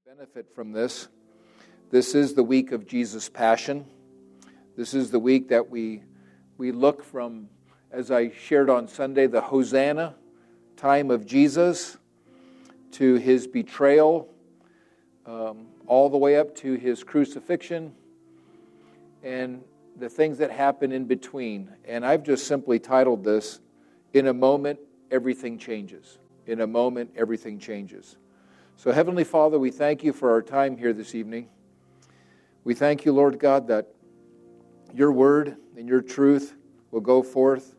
benefit from this. This is the week of Jesus' Passion. This is the week that we look from, as I shared on Sunday, the Hosanna time of Jesus to his betrayal, all the way up to his crucifixion, and the things that happen in between. And I've just simply titled this, In a Moment, Everything Changes. In a moment, everything changes. So, Heavenly Father, we thank you for our time here this evening. We thank you, Lord God, that your word and your truth will go forth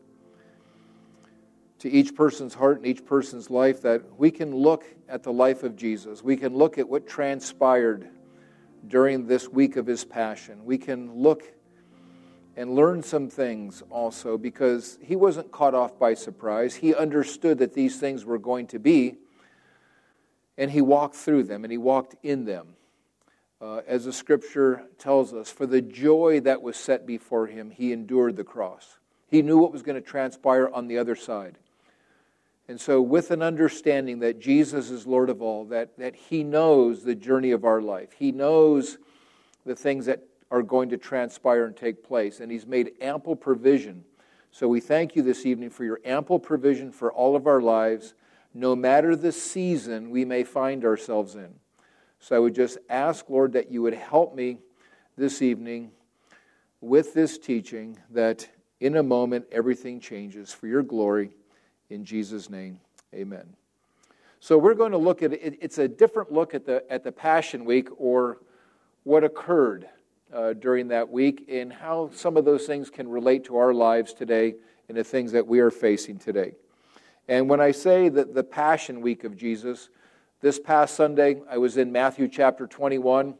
to each person's heart and each person's life, that we can look at the life of Jesus. We can look at what transpired during this week of his passion. We can look and learn some things also, because he wasn't caught off by surprise. He understood that these things were going to be, and he walked through them, and he walked in them. As the scripture tells us, for the joy that was set before him, he endured the cross. He knew what was going to transpire on the other side. And so with an understanding that Jesus is Lord of all, that he knows the journey of our life, he knows the things that are going to transpire and take place, and he's made ample provision. So we thank you this evening for your ample provision for all of our lives, no matter the season we may find ourselves in. So I would just ask, Lord, that you would help me this evening with this teaching, that in a moment everything changes for your glory. In Jesus' name, amen. So we're going to look at it. It's a different look at the Passion Week, or what occurred during that week, and how some of those things can relate to our lives today and the things that we are facing today. And when I say that the Passion Week of Jesus, this past Sunday I was in Matthew chapter 21.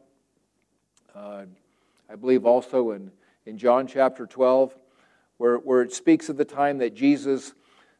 I believe also in John chapter 12, where it speaks of the time that Jesus'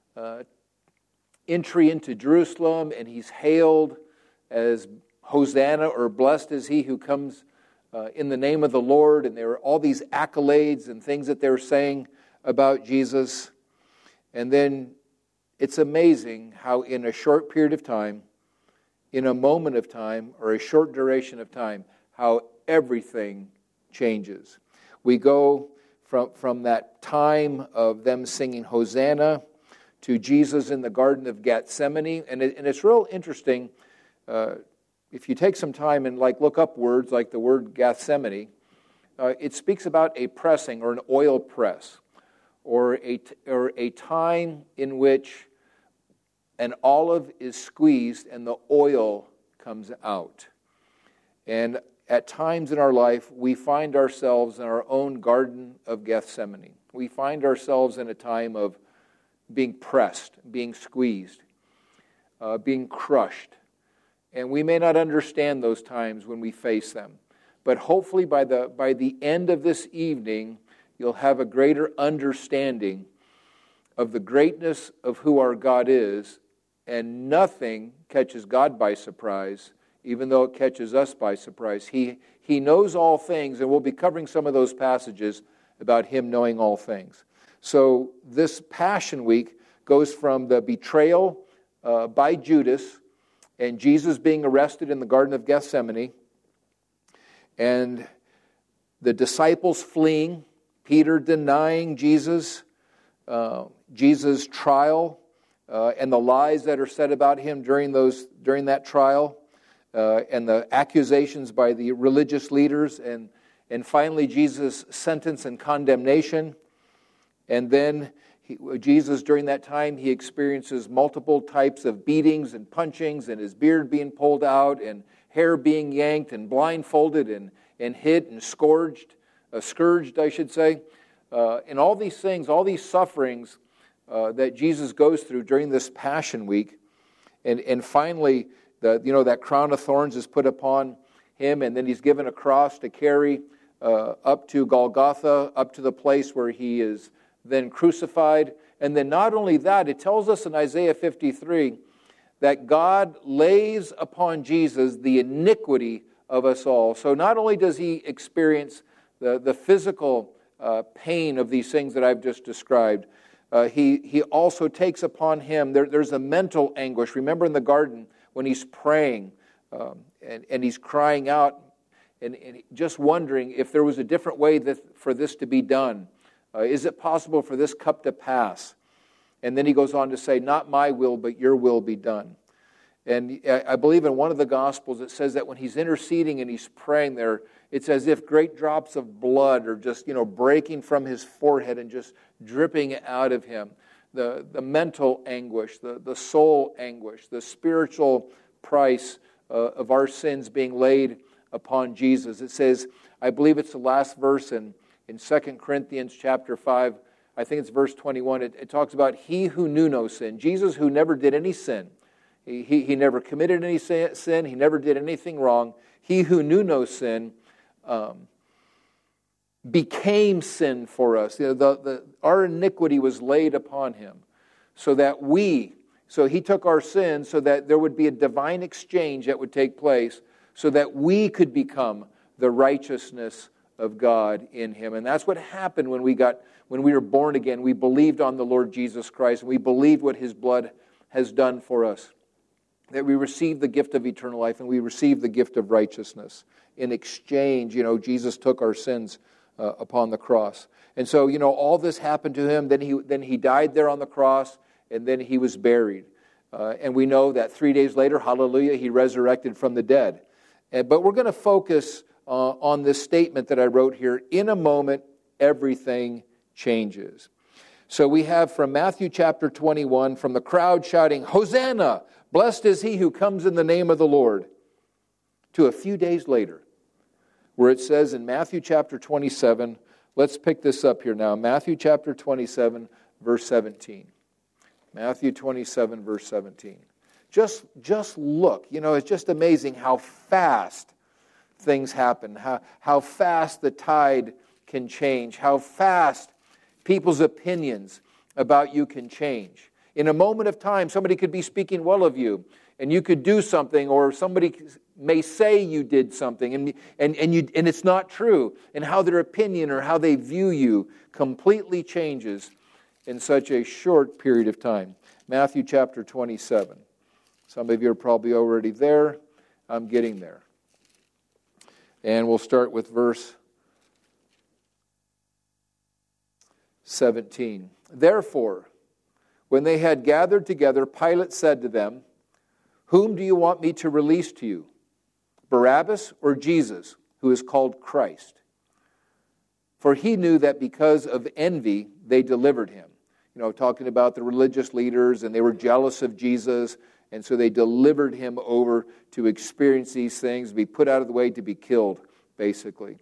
entry into Jerusalem, and he's hailed as Hosanna, or blessed is he who comes in the name of the Lord. And there were all these accolades and things that they were saying about Jesus. And then it's amazing how in a short period of time, in a moment of time, or a short duration of time, how everything changes. We go from that time of them singing Hosanna to Jesus in the Garden of Gethsemane. And it's real interesting. If you take some time and look up words like the word Gethsemane, it speaks about a pressing, or an oil press, or a time in which an olive is squeezed and the oil comes out. And at times in our life, we find ourselves in our own Garden of Gethsemane. We find ourselves in a time of being pressed, being squeezed, being crushed. And we may not understand those times when we face them. But hopefully by the end of this evening, you'll have a greater understanding of the greatness of who our God is, and nothing catches God by surprise, even though it catches us by surprise. He knows all things, and we'll be covering some of those passages about him knowing all things. So this Passion Week goes from the betrayal by Judas, and Jesus being arrested in the Garden of Gethsemane, and the disciples fleeing, Peter denying Jesus, Jesus' trial, and the lies that are said about him during that trial, and the accusations by the religious leaders, and finally Jesus' sentence and condemnation. And then Jesus, during that time, he experiences multiple types of beatings and punchings, and his beard being pulled out, and hair being yanked, and blindfolded, and hit, and scourged, I should say. And all these things, all these sufferings that Jesus goes through during this Passion Week. And finally, that crown of thorns is put upon him, and then he's given a cross to carry up to Golgotha, up to the place where he is then crucified. And then not only that, it tells us in Isaiah 53 that God lays upon Jesus the iniquity of us all. So not only does he experience the physical pain of these things that I've just described, he also takes upon him, there's a mental anguish. Remember in the garden when he's praying, And he's crying out and just wondering if there was a different way for this to be done. Is it possible for this cup to pass? And then he goes on to say, not my will, but your will be done. And I believe in one of the Gospels it says that when he's interceding and he's praying there, it's as if great drops of blood are just, breaking from his forehead and just dripping out of him. The mental anguish, the soul anguish, the spiritual price of our sins being laid upon Jesus. It says, I believe it's the last verse in 2 Corinthians chapter 5, I think it's verse 21. It talks about he who knew no sin. Jesus who never did any sin. He never committed any sin. He never did anything wrong. He who knew no sin became sin for us. Our iniquity was laid upon him so he took our sins so that there would be a divine exchange that would take place so that we could become the righteousness of God in him. And that's what happened when we were born again. We believed on the Lord Jesus Christ and we believed what his blood has done for us. That we received the gift of eternal life and we received the gift of righteousness. In exchange, Jesus took our sins upon the cross. And so, all this happened to him. Then he died there on the cross, and then he was buried. And we know that 3 days later, hallelujah, he resurrected from the dead. But we're going to focus on this statement that I wrote here. In a moment, everything changes. So we have from Matthew chapter 21, from the crowd shouting, Hosanna! Blessed is he who comes in the name of the Lord. To a few days later, where it says in Matthew chapter 27, let's pick this up here now. Matthew chapter 27, verse 17. Matthew 27, verse 17. Just look. It's just amazing how fast things happen, how fast the tide can change, how fast people's opinions about you can change. In a moment of time, somebody could be speaking well of you, and you could do something, or somebody may say you did something, and it's not true, and how their opinion or how they view you completely changes in such a short period of time. Matthew chapter 27. Some of you are probably already there. I'm getting there. And we'll start with verse 17. Therefore, when they had gathered together, Pilate said to them, whom do you want me to release to you, Barabbas or Jesus, who is called Christ? For he knew that because of envy, they delivered him. Talking about the religious leaders, and they were jealous of Jesus, and so they delivered him over to experience these things, be put out of the way, to be killed, basically.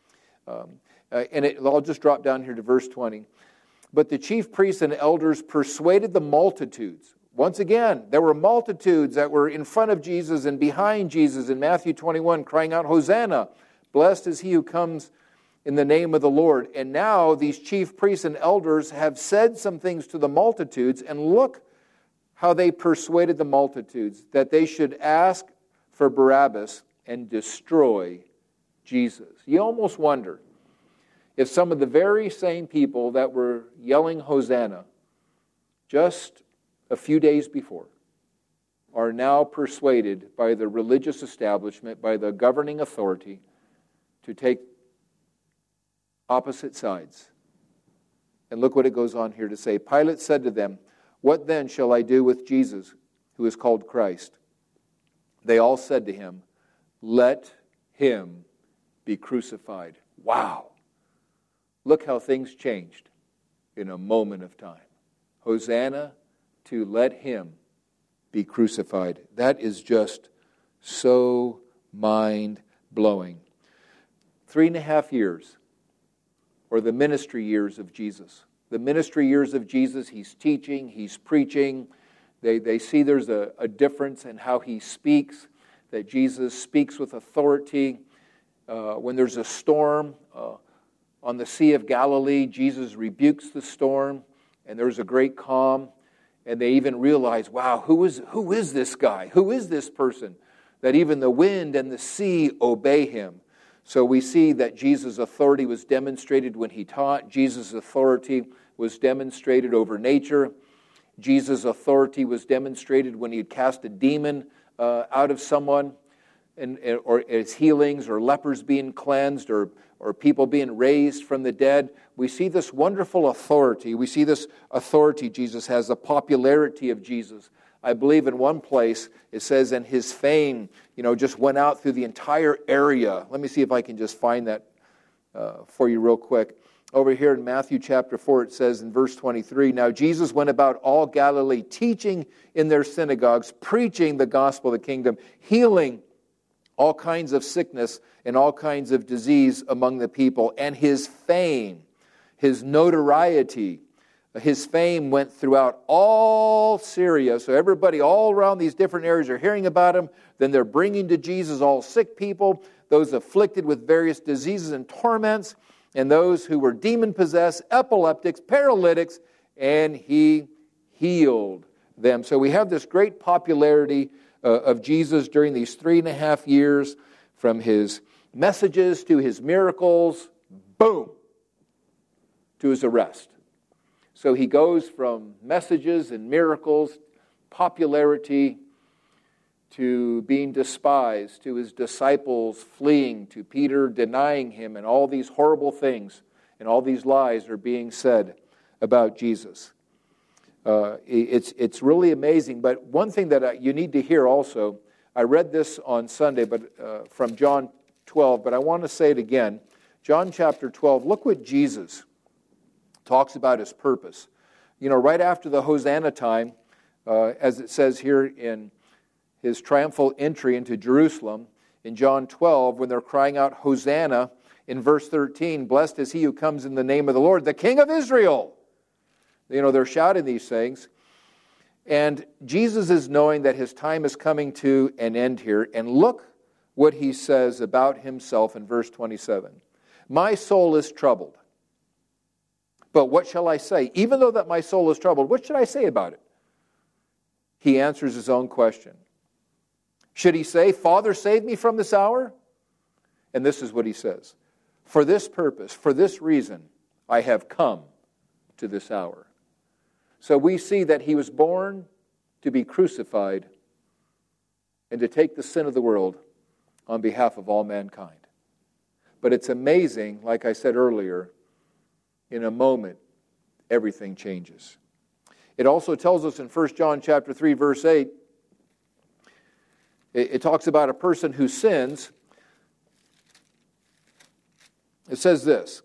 I'll just drop down here to verse 20. But the chief priests and elders persuaded the multitudes. Once again, there were multitudes that were in front of Jesus and behind Jesus in Matthew 21, crying out, Hosanna! Blessed is he who comes in the name of the Lord. And now these chief priests and elders have said some things to the multitudes, and look how they persuaded the multitudes that they should ask for Barabbas and destroy Jesus. You almost wonder if some of the very same people that were yelling Hosanna just a few days before are now persuaded by the religious establishment, by the governing authority, to take opposite sides. And look what it goes on here to say. Pilate said to them, what then shall I do with Jesus, who is called Christ? They all said to him, let him be crucified. Wow. Look how things changed in a moment of time. Hosanna to let him be crucified. That is just so mind-blowing. 3.5 years, or the ministry years of Jesus. The ministry years of Jesus, he's teaching, he's preaching. They see there's a difference in how he speaks, that Jesus speaks with authority. When there's a storm on the Sea of Galilee, Jesus rebukes the storm, and there's a great calm. And they even realize, wow, who is this guy? Who is this person? That even the wind and the sea obey him. So we see that Jesus' authority was demonstrated when he taught. Jesus' authority was demonstrated over nature. Jesus' authority was demonstrated when he had cast a demon out of someone. or as healings or lepers being cleansed or people being raised from the dead. We see this wonderful authority. We see this authority Jesus has, the popularity of Jesus. I believe in one place it says, and his fame, just went out through the entire area. Let me see if I can just find that for you real quick. Over here in Matthew chapter 4, it says in verse 23, "Now Jesus went about all Galilee, teaching in their synagogues, preaching the gospel of the kingdom, healing all kinds of sickness and all kinds of disease among the people. And his fame, his notoriety, his fame went throughout all Syria." So everybody all around these different areas are hearing about him. Then they're bringing to Jesus all sick people, those afflicted with various diseases and torments, and those who were demon-possessed, epileptics, paralytics, and he healed them. So we have this great popularity of Jesus during these 3.5 years, from his messages to his miracles, boom, to his arrest. So he goes from messages and miracles, popularity, to being despised, to his disciples fleeing, to Peter denying him, and all these horrible things and all these lies are being said about Jesus. It's really amazing. But one thing that you need to hear also, I read this on Sunday, but from John 12, but I want to say it again. John chapter 12, look what Jesus talks about his purpose. Right after the Hosanna time, as it says here in his triumphal entry into Jerusalem, in John 12, when they're crying out, "Hosanna," in verse 13, "Blessed is he who comes in the name of the Lord, the King of Israel." They're shouting these things. And Jesus is knowing that his time is coming to an end here. And look what he says about himself in verse 27. "My soul is troubled. But what shall I say? Even though that my soul is troubled, what should I say about it?" He answers his own question. Should he say, "Father, save me from this hour"? And this is what he says. "For this purpose, for this reason, I have come to this hour." So we see that he was born to be crucified and to take the sin of the world on behalf of all mankind. But it's amazing, like I said earlier, in a moment, everything changes. It also tells us in 1 John chapter 3, verse 8, it talks about a person who sins. It says this,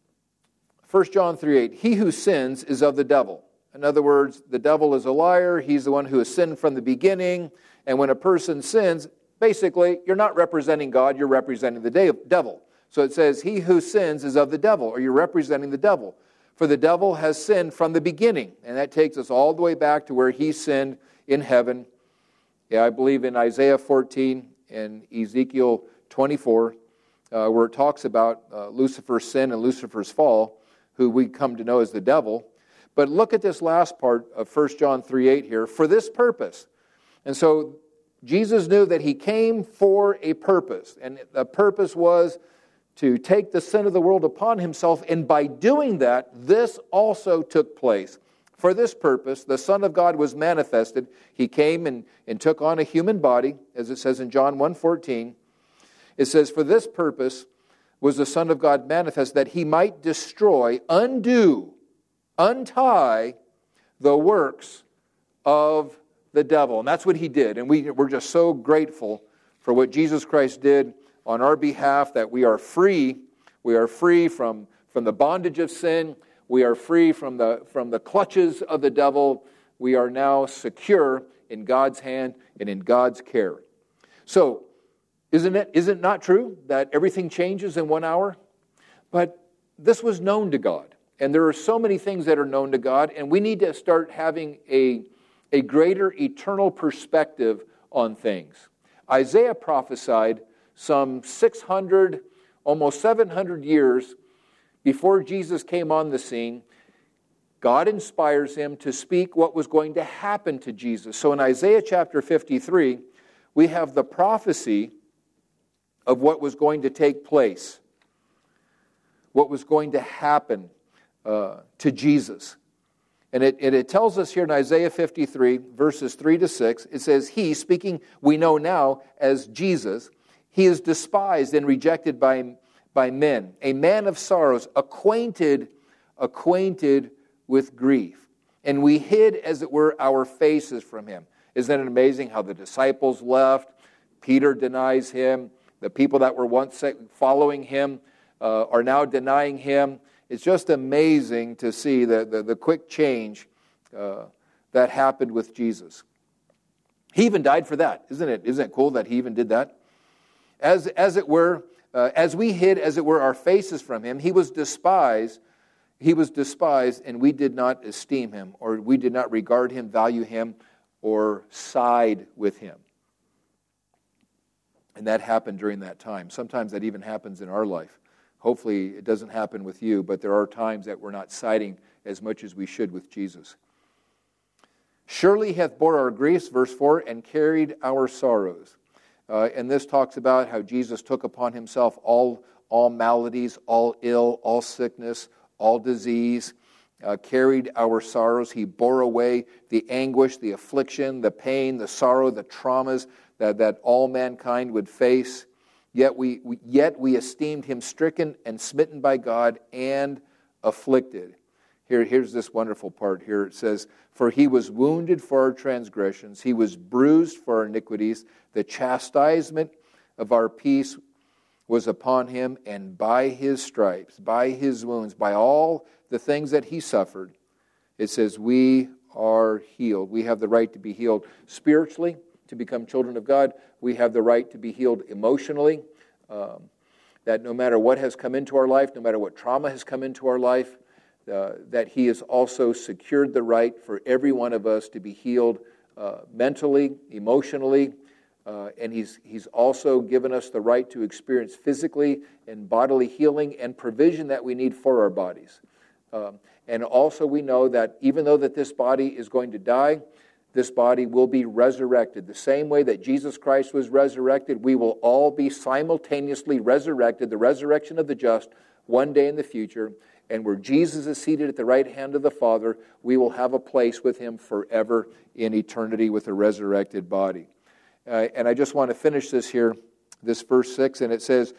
1 John 3:8, "He who sins is of the devil." In other words, the devil is a liar. He's the one who has sinned from the beginning. And when a person sins, basically, you're not representing God, you're representing the devil. So it says, "He who sins is of the devil," or you're representing the devil. "For the devil has sinned from the beginning." And that takes us all the way back to where he sinned in heaven. Yeah, I believe in Isaiah 14 and Ezekiel 24, where it talks about Lucifer's sin and Lucifer's fall, who we come to know as the devil. But look at this last part of 1 John 3:8 here, "For this purpose." And so Jesus knew that he came for a purpose. And the purpose was to take the sin of the world upon himself. And by doing that, this also took place. For this purpose, the Son of God was manifested. He came and took on a human body, as it says in John 1:14. It says, "For this purpose was the Son of God manifest, that he might destroy, undo, untie the works of the devil." And that's what he did. And we're just so grateful for what Jesus Christ did on our behalf, that we are free. We are free from the bondage of sin. We are free from the clutches of the devil. We are now secure in God's hand and in God's care. So, isn't it not true that everything changes in 1 hour? But this was known to God. And there are so many things that are known to God, and we need to start having a greater eternal perspective on things. Isaiah prophesied some 600, almost 700 years before Jesus came on the scene. God inspires him to speak what was going to happen to Jesus. So in Isaiah chapter 53, we have the prophecy of what was going to take place, what was going to happen to Jesus. And it tells us here in Isaiah 53, verses 3 to 6, it says, "He," speaking we know now as Jesus, He is despised and rejected by men, a man of sorrows, acquainted with grief. And we hid, as it were, our faces from him. Isn't it amazing how the disciples left? Peter denies him. The people that were once following him are now denying him. It's just amazing to see the quick change that happened with Jesus. He even died for that. Isn't it cool that he even did that? As it were, as we hid, as it were, our faces from him, he was despised. He was despised, and we did not esteem him, or we did not regard him, value him, or side with him. And that happened during that time. Sometimes that even happens in our life. Hopefully it doesn't happen with you, but there are times that we're not siding as much as we should with Jesus. Surely hath bore our griefs, verse 4, and carried our sorrows. And this talks about how Jesus took upon himself all maladies, all ill, all sickness, all disease, carried our sorrows. He bore away the anguish, the affliction, the pain, the sorrow, the traumas that all mankind would face. Yet we esteemed him stricken and smitten by God and afflicted. Here's this wonderful part here. It says, for he was wounded for our transgressions, he was bruised for our iniquities. The chastisement of our peace was upon him, and by his stripes, by his wounds, by all the things that he suffered, it says we are healed. We have the right to be healed spiritually, to become children of God. We have the right to be healed emotionally, that no matter what has come into our life, no matter what trauma has come into our life, that he has also secured the right for every one of us to be healed mentally, emotionally, and he's also given us the right to experience physically and bodily healing and provision that we need for our bodies. And also we know that even though that this body is going to die, this body will be resurrected. The same way that Jesus Christ was resurrected, we will all be simultaneously resurrected, the resurrection of the just, one day in the future. And where Jesus is seated at the right hand of the Father, we will have a place with him forever in eternity with a resurrected body. And I just want to finish this here, this verse 6, and it says,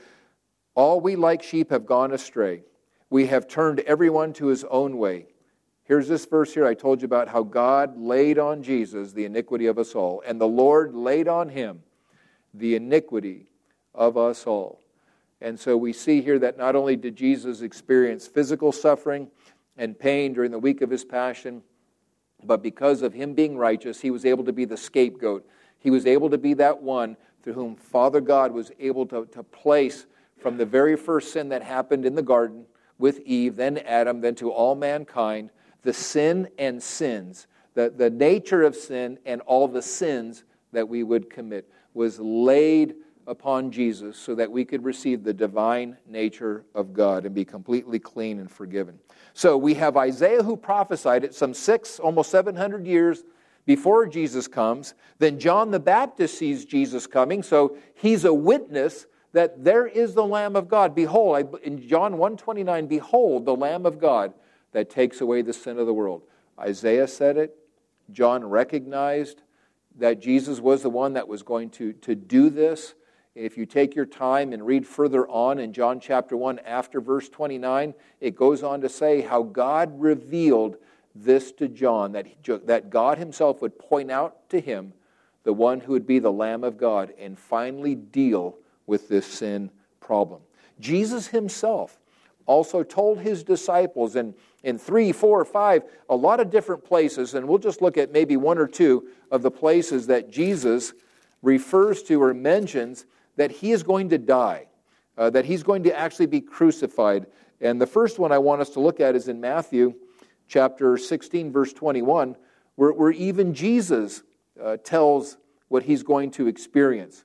all we like sheep have gone astray. We have turned everyone to his own way. Here's this verse here. I told you about how God laid on Jesus the iniquity of us all, and the Lord laid on him the iniquity of us all. And so we see here that not only did Jesus experience physical suffering and pain during the week of his passion, but because of him being righteous, he was able to be the scapegoat. He was able to be that one through whom Father God was able to place from the very first sin that happened in the garden with Eve, then Adam, then to all mankind, the sin and sins, the nature of sin and all the sins that we would commit was laid upon Jesus so that we could receive the divine nature of God and be completely clean and forgiven. So we have Isaiah who prophesied it some almost 700 years before Jesus comes. Then John the Baptist sees Jesus coming, so he's a witness that there is the Lamb of God. Behold, in John 1:29, behold the Lamb of God that takes away the sin of the world. Isaiah said it. John recognized that Jesus was the one that was going to do this. If you take your time and read further on in John chapter 1 after verse 29, it goes on to say how God revealed this to John, that God himself would point out to him the one who would be the Lamb of God and finally deal with this sin problem. Jesus himself also told his disciples in 3, 4, 5, a lot of different places, and we'll just look at maybe one or two of the places that Jesus refers to or mentions that he is going to die, that he's going to actually be crucified. And the first one I want us to look at is in Matthew chapter 16, verse 21, where even Jesus tells what he's going to experience.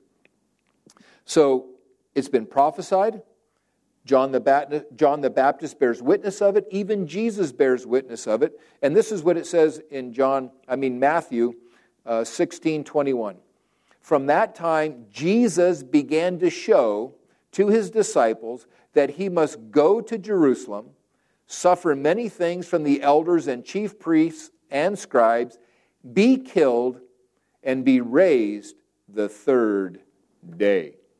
So it's been prophesied. John the Baptist bears witness of it. Even Jesus bears witness of it. And this is what it says in Matthew 16:21. From that time, Jesus began to show to his disciples that he must go to Jerusalem, suffer many things from the elders and chief priests and scribes, be killed, and be raised the third day.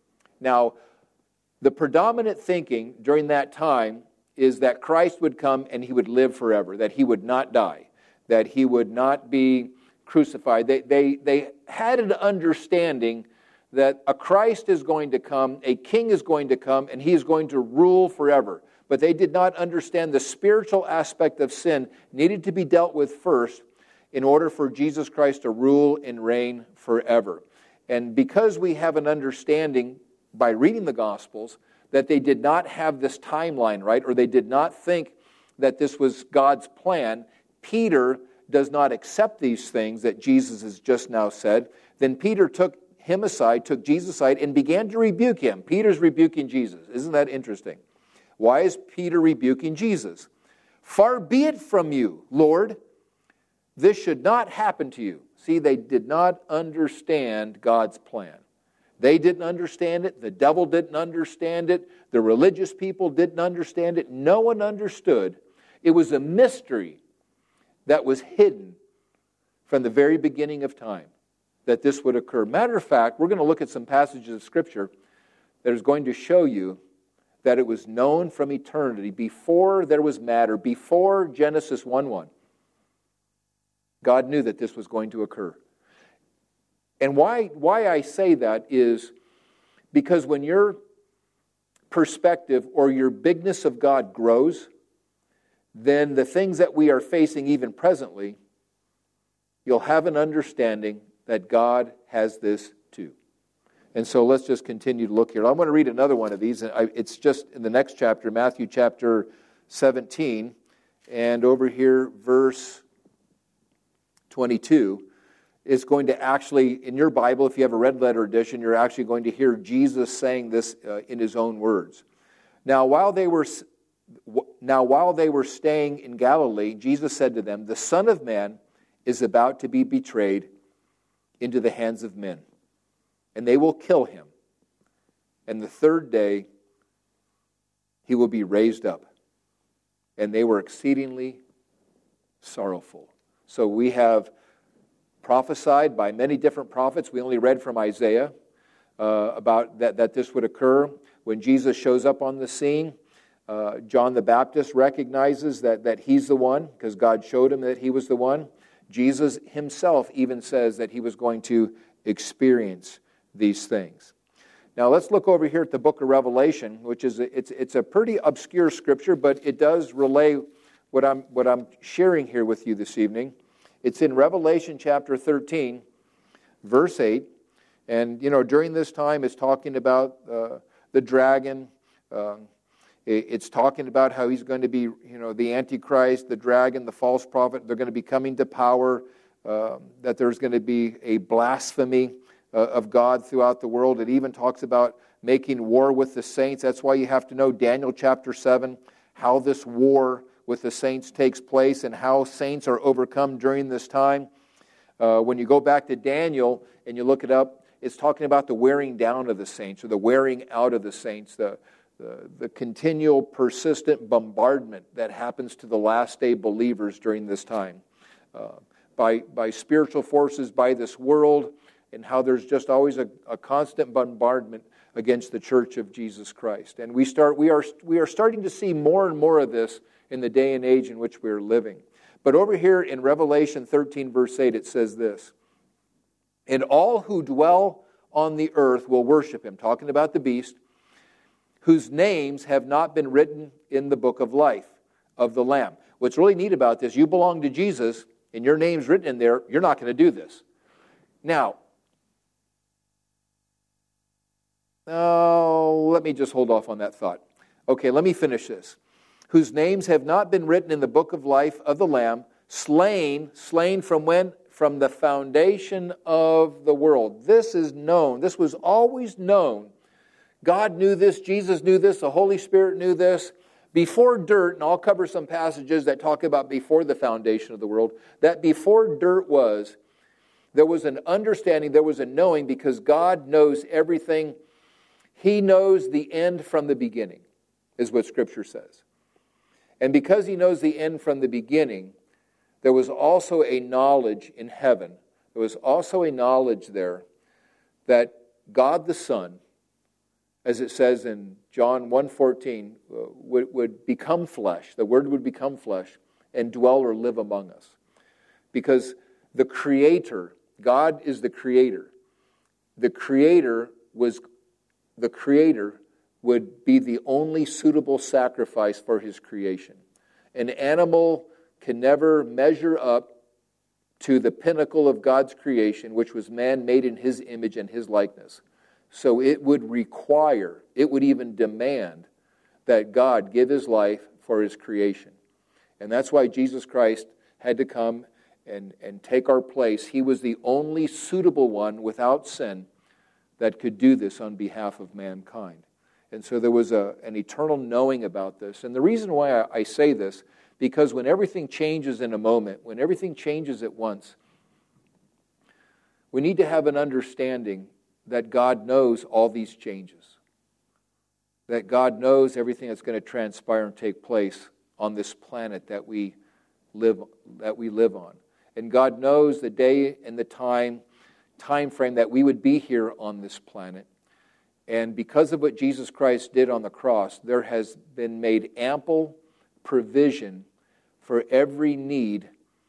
Now, the predominant thinking during that time is that Christ would come and he would live forever, that he would not die, that he would not be crucified. They had an understanding that a Christ is going to come, a king is going to come, and he is going to rule forever. But they did not understand the spiritual aspect of sin needed to be dealt with first in order for Jesus Christ to rule and reign forever. And because we have an understanding by reading the Gospels that they did not have this timeline right, or they did not think that this was God's plan, Peter does not accept these things that Jesus has just now said. Then Peter took him aside, took Jesus aside, and began to rebuke him. Peter's rebuking Jesus. Isn't that interesting? Why is Peter rebuking Jesus? Far be it from you, Lord. This should not happen to you. See, they did not understand God's plan. They didn't understand it. The devil didn't understand it. The religious people didn't understand it. No one understood. It was a mystery that was hidden from the very beginning of time that this would occur. Matter of fact, we're going to look at some passages of Scripture that is going to show you that it was known from eternity, before there was matter, before Genesis 1:1. God knew that this was going to occur. And why I say that is because when your perspective or your bigness of God grows, then the things that we are facing even presently, you'll have an understanding that God has this too. And so let's just continue to look here. I'm going to read another one of these. It's just in the next chapter, Matthew chapter 17. And over here, verse 22, is going to actually, in your Bible, if you have a red letter edition, you're actually going to hear Jesus saying this in his own words. Now, while they were staying in Galilee, Jesus said to them, "The Son of Man is about to be betrayed into the hands of men, and they will kill him. And the third day he will be raised up." And they were exceedingly sorrowful. So we have prophesied by many different prophets. We only read from Isaiah about that this would occur. When Jesus shows up on the scene, John the Baptist recognizes that he's the one, because God showed him that he was the one. Jesus himself even says that he was going to experience these things. Now let's look over here at the book of Revelation, which is it's a pretty obscure scripture, but it does relay what I'm sharing here with you this evening. It's in Revelation chapter 13, verse 8. And, during this time, it's talking about the dragon. It's talking about how he's going to be, the Antichrist, the dragon, the false prophet. They're going to be coming to power, that there's going to be a blasphemy of God throughout the world. It even talks about making war with the saints. That's why you have to know Daniel chapter 7, how this war with the saints takes place and how saints are overcome during this time. When you go back to Daniel and you look it up, it's talking about the wearing down of the saints, or the wearing out of the saints, the continual persistent bombardment that happens to the last day believers during this time by spiritual forces, by this world, and how there's just always a constant bombardment against the church of Jesus Christ. And we are starting to see more and more of this in the day and age in which we are living. But over here in Revelation 13, verse 8, it says this: "And all who dwell on the earth will worship him," talking about the beast, "whose names have not been written in the book of life of the Lamb." What's really neat about this, you belong to Jesus, and your name's written in there, you're not going to do this. Now, let me just hold off on that thought. Okay, let me finish this. "Whose names have not been written in the book of life of the Lamb, slain from when? From the foundation of the world." This is known. This was always known. God knew this. Jesus knew this. The Holy Spirit knew this. Before dirt, and I'll cover some passages that talk about before the foundation of the world, that before dirt was, there was an understanding, there was a knowing, because God knows everything. He knows the end from the beginning, is what Scripture says. And because he knows the end from the beginning, there was also a knowledge in heaven. There was also a knowledge there that God the Son as it says in John 1:14, would become flesh. The Word would become flesh and dwell or live among us. Because the Creator, God is the Creator. The Creator would be the only suitable sacrifice for His creation. An animal can never measure up to the pinnacle of God's creation, which was man made in His image and His likeness. So it would require, it would even demand that God give His life for His creation. And that's why Jesus Christ had to come and take our place. He was the only suitable one without sin that could do this on behalf of mankind. And so there was an eternal knowing about this. And the reason why I say this, because when everything changes in a moment, when everything changes at once, we need to have an understanding that God knows all these changes. That God knows everything that's going to transpire and take place on this planet that we live on. And God knows the day and the time frame that we would be here on this planet. And because of what Jesus Christ did on the cross, there has been made ample provision for every need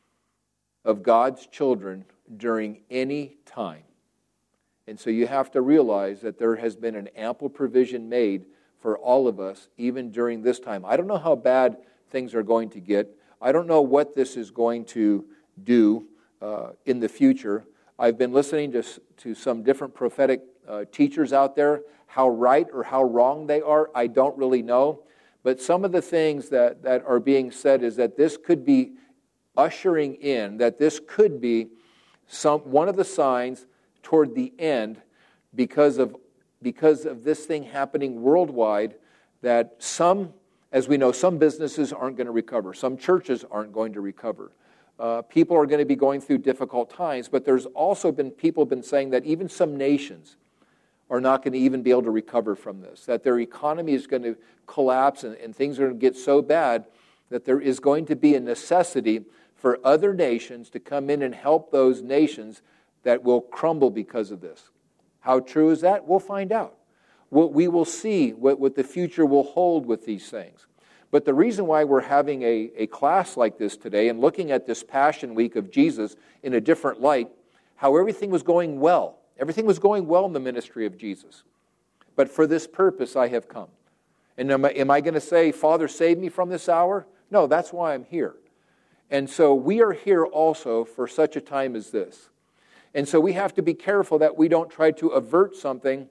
of God's children during any time. And so you have to realize that there has been an ample provision made for all of us, even during this time. I don't know how bad things are going to get. I don't know what this is going to do in the future. I've been listening to some different prophetic teachers out there. How right or how wrong they are, I don't really know. But some of the things that are being said is that this could be ushering in, that this could be one of the signs toward the end because of this thing happening worldwide, that some, as we know, some businesses aren't going to recover. Some churches aren't going to recover. People are going to be going through difficult times, but there's also been people been saying that even some nations are not going to even be able to recover from this, that their economy is going to collapse and things are going to get so bad that there is going to be a necessity for other nations to come in and help those nations that will crumble because of this. How true is that? We'll find out. We will see what the future will hold with these things. But the reason why we're having a class like this today and looking at this Passion Week of Jesus in a different light, how everything was going well. Everything was going well in the ministry of Jesus. But for this purpose I have come. And am I going to say, Father, save me from this hour? No, that's why I'm here. And so we are here also for such a time as this. And so we have to be careful that we don't try to avert something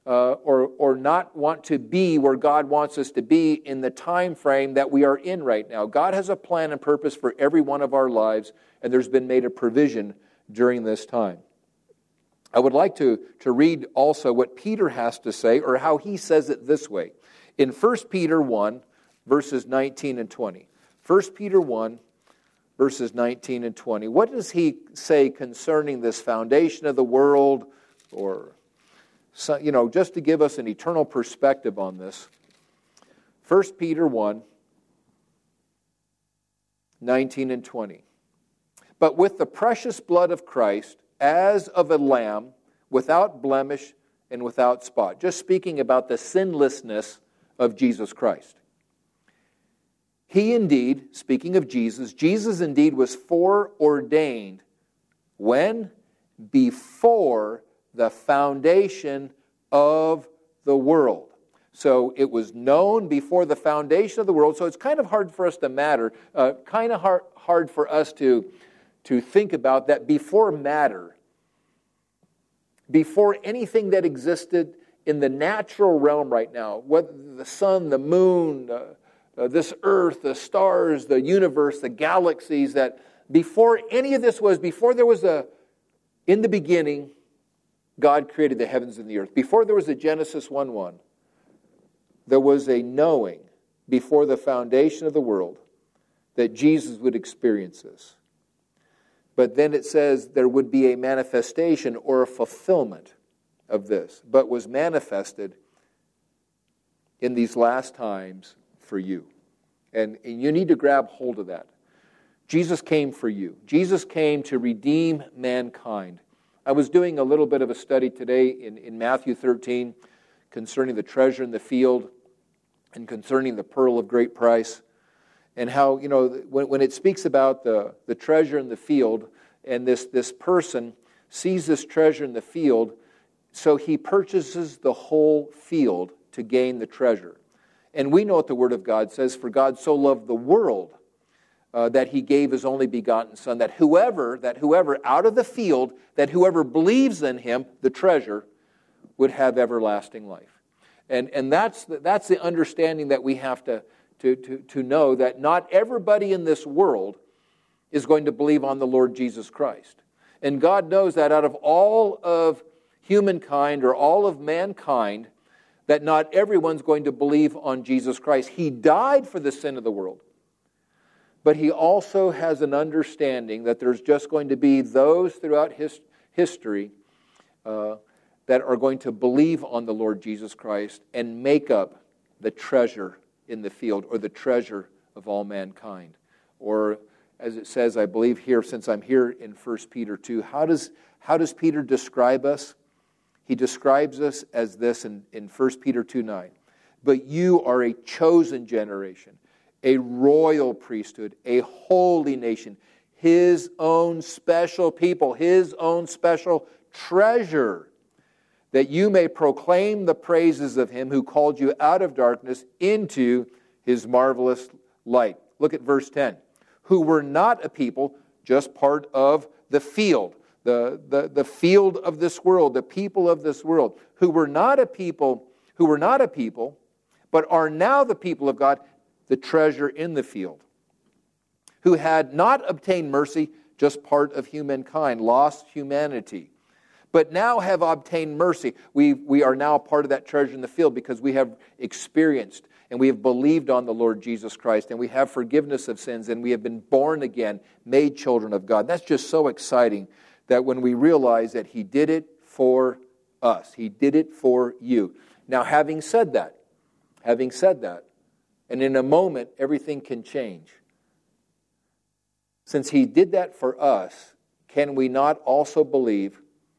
or not want to be where God wants us to be in the time frame that we are in right now. God has a plan and purpose for every one of our lives, and there's been made a provision during this time. I would like to read also what Peter has to say, or how he says it this way. In 1 Peter 1, verses 19 and 20. 1 Peter 1, verses 19 and 20. What does he say concerning this foundation of the world, or, just to give us an eternal perspective on this? 1 Peter 1, 19 and 20. But with the precious blood of Christ, as of a lamb, without blemish and without spot. Just speaking about the sinlessness of Jesus Christ. He indeed, speaking of Jesus indeed was foreordained. When? Before the foundation of the world. So it was known before the foundation of the world. So it's kind of hard for us to hard for us to think about that before matter, before anything that existed in the natural realm right now, whether the sun, the moon, this earth, the stars, the universe, the galaxies, that before any of this was, before there was in the beginning, God created the heavens and the earth. Before there was a Genesis 1:1, there was a knowing before the foundation of the world that Jesus would experience this. But then it says there would be a manifestation or a fulfillment of this, but was manifested in these last times for you. And you need to grab hold of that. Jesus came for you. Jesus came to redeem mankind. I was doing a little bit of a study today in Matthew 13 concerning the treasure in the field and concerning the pearl of great price. And how, when it speaks about the treasure in the field, and this person sees this treasure in the field, so he purchases the whole field to gain the treasure. And we know what the Word of God says, for God so loved the world that he gave his only begotten Son, that whoever out of the field, that whoever believes in him, the treasure, would have everlasting life. And that's the understanding that we have to know, that not everybody in this world is going to believe on the Lord Jesus Christ. And God knows that out of all of humankind or all of mankind, that not everyone's going to believe on Jesus Christ. He died for the sin of the world. But he also has an understanding that there's just going to be those throughout history that are going to believe on the Lord Jesus Christ and make up the treasure in the field, or the treasure of all mankind. Or as it says, I believe here, since I'm here in 1 Peter 2, how does Peter describe us? He describes us as this in 1 Peter 2:9. But you are a chosen generation, a royal priesthood, a holy nation, his own special people, his own special treasure, that you may proclaim the praises of him who called you out of darkness into his marvelous light. Look at verse 10. Who were not a people, just part of the field, the field of this world, the people of this world, who were not a people, but are now the people of God, the treasure in the field, who had not obtained mercy, just part of humankind, lost humanity, but now have obtained mercy. We are now part of that treasure in the field because we have experienced and we have believed on the Lord Jesus Christ, and we have forgiveness of sins, and we have been born again, made children of God. That's just so exciting, that when we realize that he did it for us, he did it for you. Now, having said that, and in a moment, everything can change. Since he did that for us, can we not also believe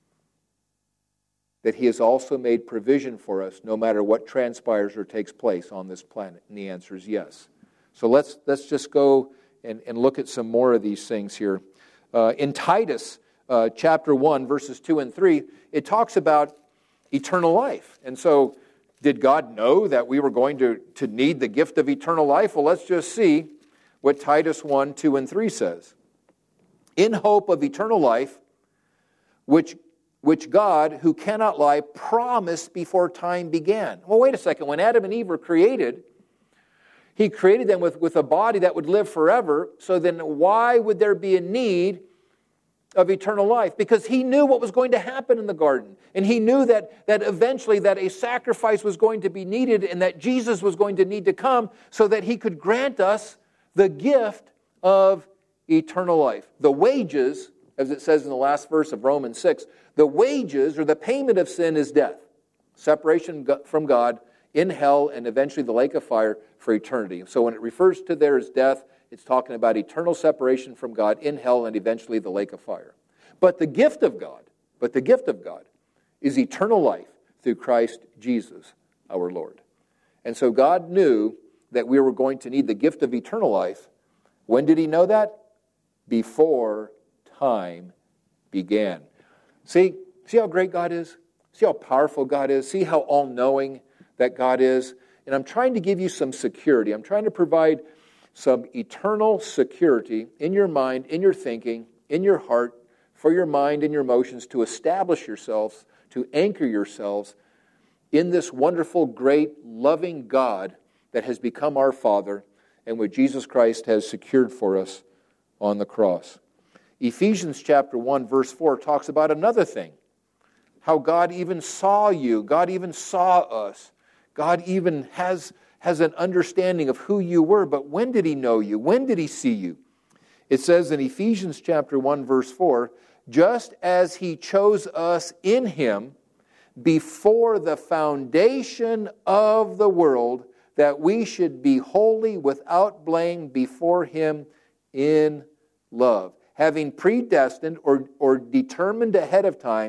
that he has also made provision for us no matter what transpires or takes place on this planet? And the answer is yes. So let's just go and look at some more of these things here. In Titus chapter 1, verses 2 and 3, it talks about eternal life. And so, did God know that we were going to need the gift of eternal life? Well, let's just see what Titus 1, 2, and 3 says. In hope of eternal life, which God, who cannot lie, promised before time began. Well, wait a second. When Adam and Eve were created, he created them with a body that would live forever. So then why would there be a need of eternal life? Because he knew what was going to happen in the garden. And he knew that eventually that a sacrifice was going to be needed and that Jesus was going to need to come so that he could grant us the gift of eternal life. The wages, as it says in the last verse of Romans 6, the wages or the payment of sin is death, separation from God in hell and eventually the lake of fire for eternity. So when it refers to there as death, it's talking about eternal separation from God in hell and eventually the lake of fire. But the gift of God is eternal life through Christ Jesus our Lord. And so God knew that we were going to need the gift of eternal life. When did he know that? Before time began. See how great God is? See how powerful God is? See how all-knowing that God is? And I'm trying to give you some security. I'm trying to provide some eternal security in your mind, in your thinking, in your heart, for your mind and your emotions to establish yourselves, to anchor yourselves in this wonderful, great, loving God that has become our Father and what Jesus Christ has secured for us on the cross. Ephesians chapter 1, verse 4 talks about another thing. How God even saw you. God even saw us. God even has an understanding of who you were. But when did he know you? When did he see you? It says in Ephesians chapter 1, verse 4, just as he chose us in him before the foundation of the world, that we should be holy without blame before him in love. Having predestined or determined ahead of time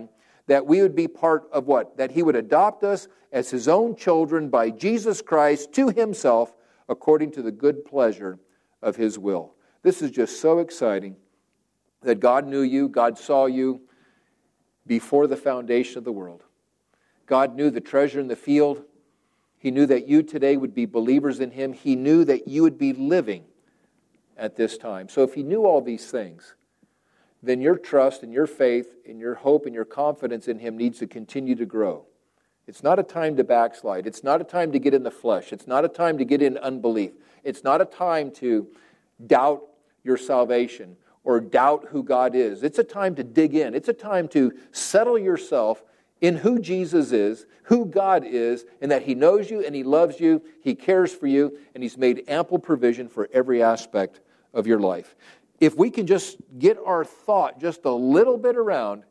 that we would be part of what? That He would adopt us as His own children by Jesus Christ to Himself according to the good pleasure of His will. This is just so exciting that God knew you, God saw you before the foundation of the world. God knew the treasure in the field. He knew that you today would be believers in Him. He knew that you would be living at this time. So if He knew all these things, then your trust and your faith and your hope and your confidence in Him needs to continue to grow. It's not a time to backslide. It's not a time to get in the flesh. It's not a time to get in unbelief. It's not a time to doubt your salvation or doubt who God is. It's a time to dig in. It's a time to settle yourself in who Jesus is, who God is, and that He knows you and He loves you, He cares for you, and He's made ample provision for every aspect of your life. If we can just get our thought just a little bit around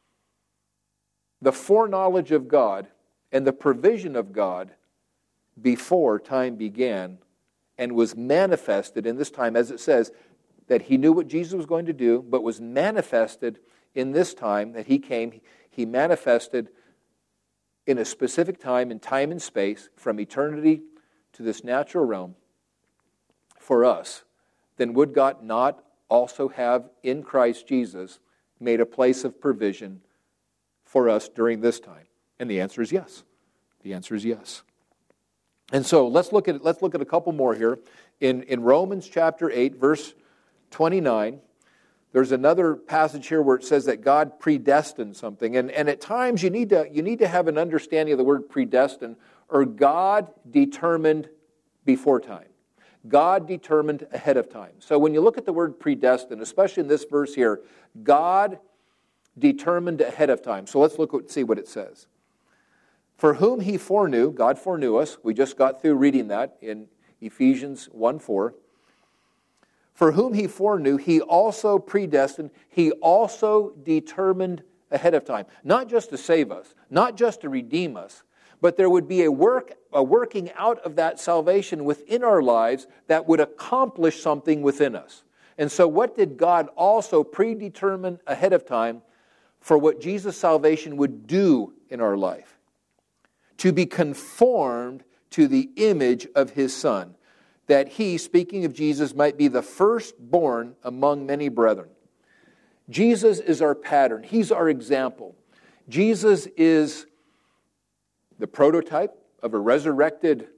the foreknowledge of God and the provision of God before time began and was manifested in this time, as it says, that He knew what Jesus was going to do, but was manifested in this time that He came. He manifested in a specific time, in time and space, from eternity to this natural realm for us. Then would God not also have in Christ Jesus made a place of provision for us during this time? And the answer is yes. The answer is yes. And so let's look at a couple more here. In Romans chapter 8, verse 29, there's another passage here where it says that God predestined something. And at times you need to have an understanding of the word predestined, or God determined before time. God determined ahead of time. So when you look at the word predestined, especially in this verse here, God determined ahead of time. So let's see what it says. For whom He foreknew, God foreknew us. We just got through reading that in Ephesians 1:4. For whom He foreknew, He also predestined. He also determined ahead of time. Not just to save us, not just to redeem us, but there would be a working out of that salvation within our lives that would accomplish something within us. And so what did God also predetermine ahead of time for what Jesus' salvation would do in our life? To be conformed to the image of His Son, that He, speaking of Jesus, might be the firstborn among many brethren. Jesus is our pattern. He's our example. Jesus is the prototype of a resurrected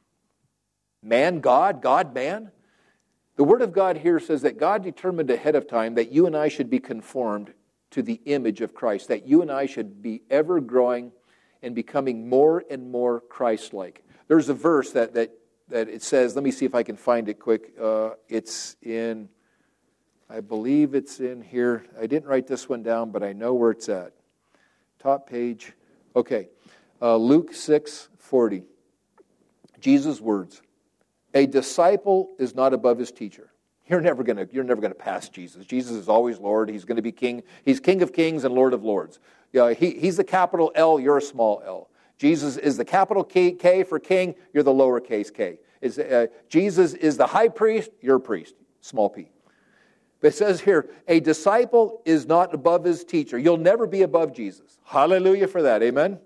man, God-man. The Word of God here says that God determined ahead of time that you and I should be conformed to the image of Christ, that you and I should be ever growing and becoming more and more Christ-like. There's a verse that it says, let me see if I can find it quick. It's in, I believe it's in here. I didn't write this one down, but I know where it's at. Top page. Okay. Luke 6:40. Jesus' words. A disciple is not above his teacher. You're never going to pass Jesus. Jesus is always Lord. He's going to be King. He's King of Kings and Lord of Lords. He's the capital L. You're a small L. Jesus is the capital K for King. You're the lowercase k. Jesus is the high priest. You're a priest. Small p. But it says here, a disciple is not above his teacher. You'll never be above Jesus. Hallelujah for that. Amen.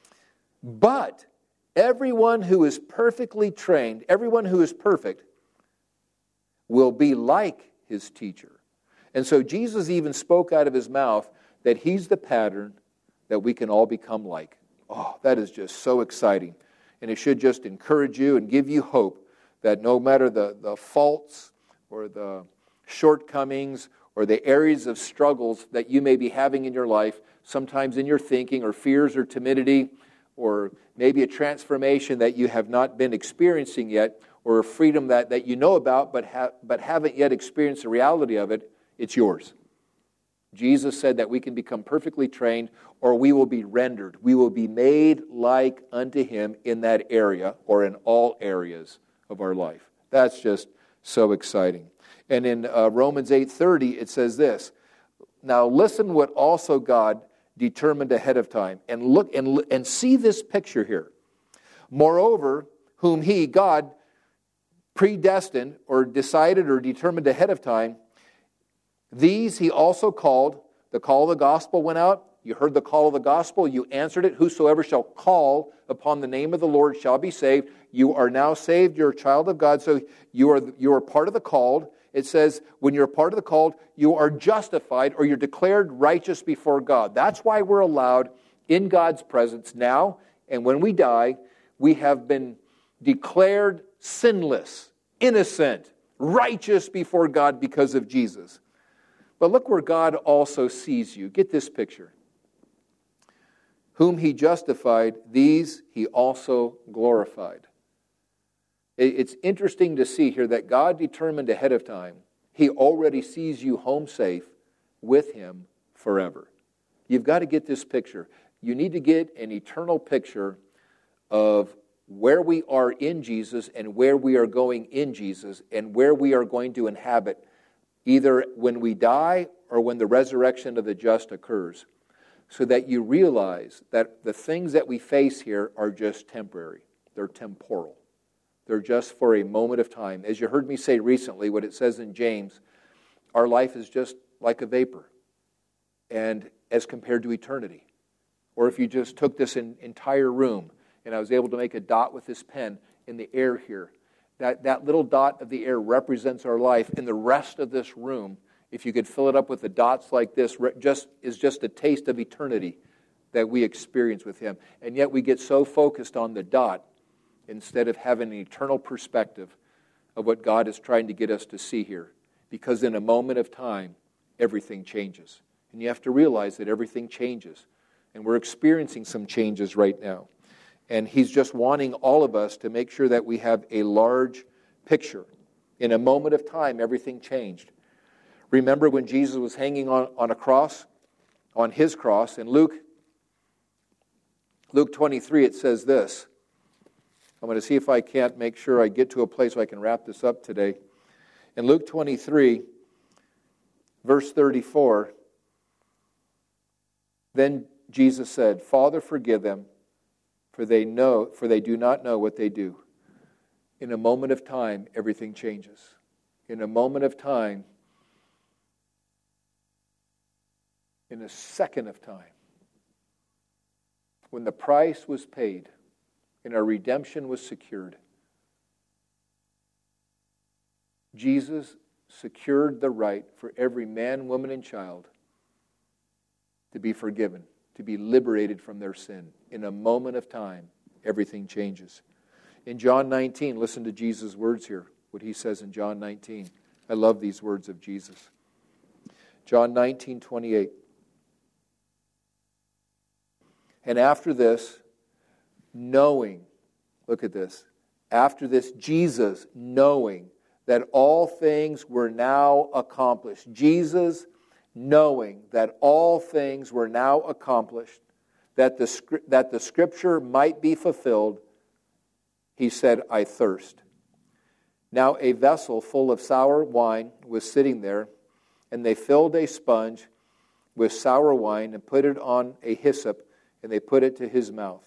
But everyone who is perfectly trained, everyone who is perfect, will be like his teacher. And so Jesus even spoke out of his mouth that He's the pattern that we can all become like. Oh, that is just so exciting. And it should just encourage you and give you hope that no matter the faults or the shortcomings or the areas of struggles that you may be having in your life, sometimes in your thinking or fears or timidity, or maybe a transformation that you have not been experiencing yet, or a freedom that you know about but haven't yet experienced the reality of it, it's yours. Jesus said that we can become perfectly trained, or we will be rendered. We will be made like unto Him in that area or in all areas of our life. That's just so exciting. And in Romans 8:30, it says this, now listen what also God determined ahead of time. And look and see this picture here. Moreover, whom He, God, predestined or decided or determined ahead of time, these He also called. The call of the gospel went out. You heard the call of the gospel. You answered it. Whosoever shall call upon the name of the Lord shall be saved. You are now saved. You're a child of God. So you are part of the called. It says when you're a part of the called, you are justified or you're declared righteous before God. That's why we're allowed in God's presence now. And when we die, we have been declared sinless, innocent, righteous before God because of Jesus. But look where God also sees you. Get this picture. Whom he justified, these he also glorified. It's interesting to see here that God determined ahead of time, he already sees you home safe with him forever. You've got to get this picture. You need to get an eternal picture of where we are in Jesus and where we are going in Jesus and where we are going to inhabit either when we die or when the resurrection of the just occurs, so that you realize that the things that we face here are just temporary. They're temporal. They're just for a moment of time. As you heard me say recently, what it says in James, our life is just like a vapor, and as compared to eternity. Or if you just took this entire room, and I was able to make a dot with this pen in the air here, that little dot of the air represents our life, and the rest of this room, if you could fill it up with the dots like this, is just a taste of eternity that we experience with him. And yet we get so focused on the dot instead of having an eternal perspective of what God is trying to get us to see here. Because in a moment of time, everything changes. And you have to realize that everything changes. And we're experiencing some changes right now. And he's just wanting all of us to make sure that we have a large picture. In a moment of time, everything changed. Remember when Jesus was hanging on a cross, on his cross, in Luke 23, it says this. I'm going to see if I can't make sure I get to a place where I can wrap this up today. In Luke 23, verse 34, then Jesus said, Father, forgive them, for they do not know what they do. In a moment of time, everything changes. In a moment of time, in a second of time, when the price was paid and our redemption was secured, Jesus secured the right for every man, woman, and child to be forgiven, to be liberated from their sin. In a moment of time, everything changes. In John 19, listen to Jesus' words here, what he says in John 19. I love these words of Jesus. John 19:28. And after this, knowing, look at this, after this, Jesus, knowing that all things were now accomplished. Jesus, knowing that all things were now accomplished, that the Scripture might be fulfilled, he said, I thirst. Now a vessel full of sour wine was sitting there, and they filled a sponge with sour wine and put it on a hyssop, and they put it to his mouth.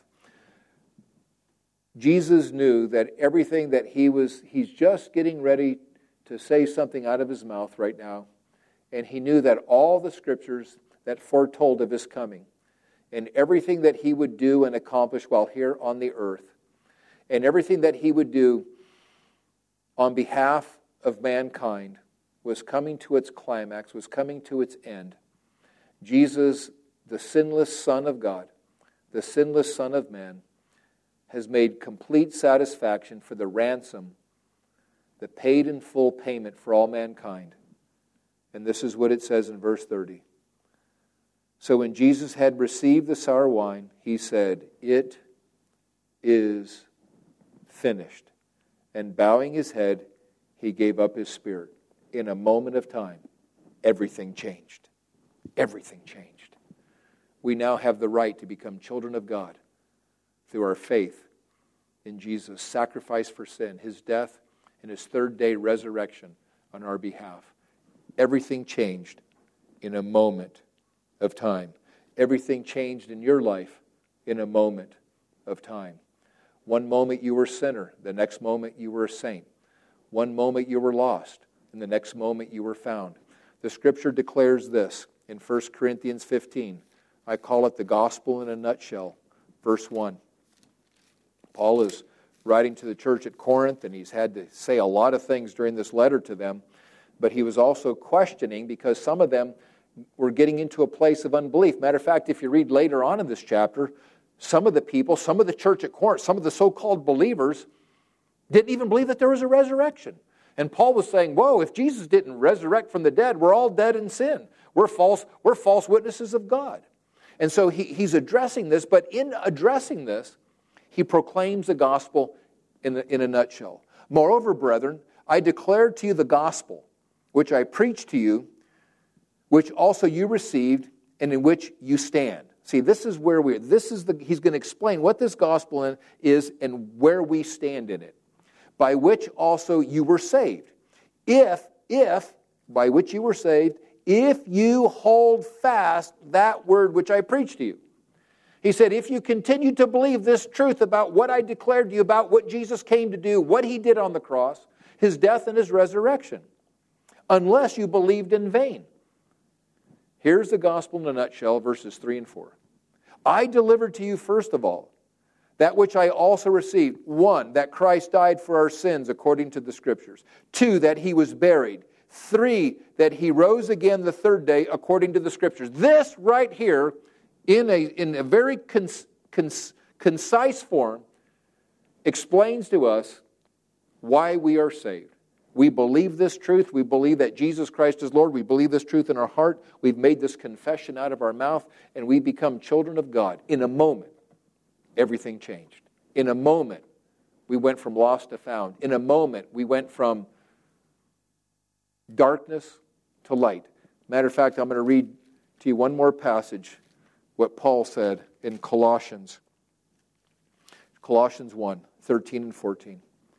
Jesus knew that everything that he's just getting ready to say something out of his mouth right now, and he knew that all the Scriptures that foretold of his coming, and everything that he would do and accomplish while here on the earth, and everything that he would do on behalf of mankind was coming to its climax, was coming to its end. Jesus, the sinless Son of God, the sinless Son of Man, has made complete satisfaction for the ransom, the paid in full payment for all mankind. And this is what it says in verse 30. So when Jesus had received the sour wine, he said, it is finished. And bowing his head, he gave up his spirit. In a moment of time, everything changed. Everything changed. We now have the right to become children of God through our faith in Jesus' sacrifice for sin, his death, and his third-day resurrection on our behalf. Everything changed in a moment of time. Everything changed in your life in a moment of time. One moment you were a sinner, the next moment you were a saint. One moment you were lost, and the next moment you were found. The Scripture declares this in 1 Corinthians 15. I call it the gospel in a nutshell. Verse 1. Paul is writing to the church at Corinth, and he's had to say a lot of things during this letter to them, but he was also questioning because some of them were getting into a place of unbelief. Matter of fact, if you read later on in this chapter, some of the people, some of the church at Corinth, some of the so-called believers didn't even believe that there was a resurrection. And Paul was saying, whoa, if Jesus didn't resurrect from the dead, we're all dead in sin. We're false witnesses of God. And so he's addressing this, but in addressing this, he proclaims the gospel in a nutshell. Moreover, brethren, I declare to you the gospel, which I preached to you, which also you received, and in which you stand. See, this is where he's going to explain what this gospel is and where we stand in it. By which also you were saved. By which you were saved, if you hold fast that word which I preached to you. He said, if you continue to believe this truth about what I declared to you, about what Jesus came to do, what he did on the cross, his death and his resurrection, unless you believed in vain. Here's the gospel in a nutshell, verses 3 and 4. I delivered to you first of all that which I also received. 1, that Christ died for our sins according to the Scriptures. 2, that he was buried. 3, that he rose again the third day according to the Scriptures. This right here, in a very concise form, explains to us why we are saved. We believe this truth. We believe that Jesus Christ is Lord. We believe this truth in our heart. We've made this confession out of our mouth, and we become children of God. In a moment, everything changed. In a moment, we went from lost to found. In a moment, we went from darkness to light. Matter of fact, I'm going to read to you one more passage, what Paul said in Colossians. Colossians 1, 13 and 14.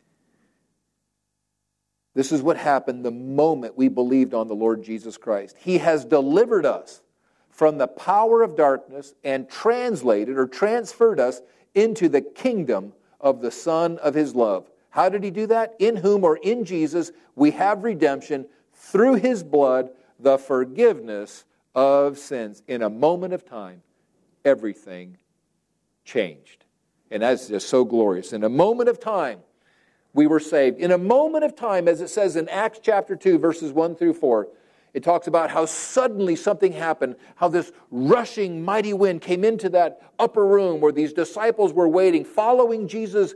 This is what happened the moment we believed on the Lord Jesus Christ. He has delivered us from the power of darkness and translated or transferred us into the kingdom of the Son of his love. How did he do that? In whom, or in Jesus, we have redemption through his blood, the forgiveness of sins. In a moment of time, everything changed. And that's just so glorious. In a moment of time, we were saved. In a moment of time, as it says in Acts chapter 2, verses 1 through 4, it talks about how suddenly something happened, how this rushing mighty wind came into that upper room where these disciples were waiting, following Jesus'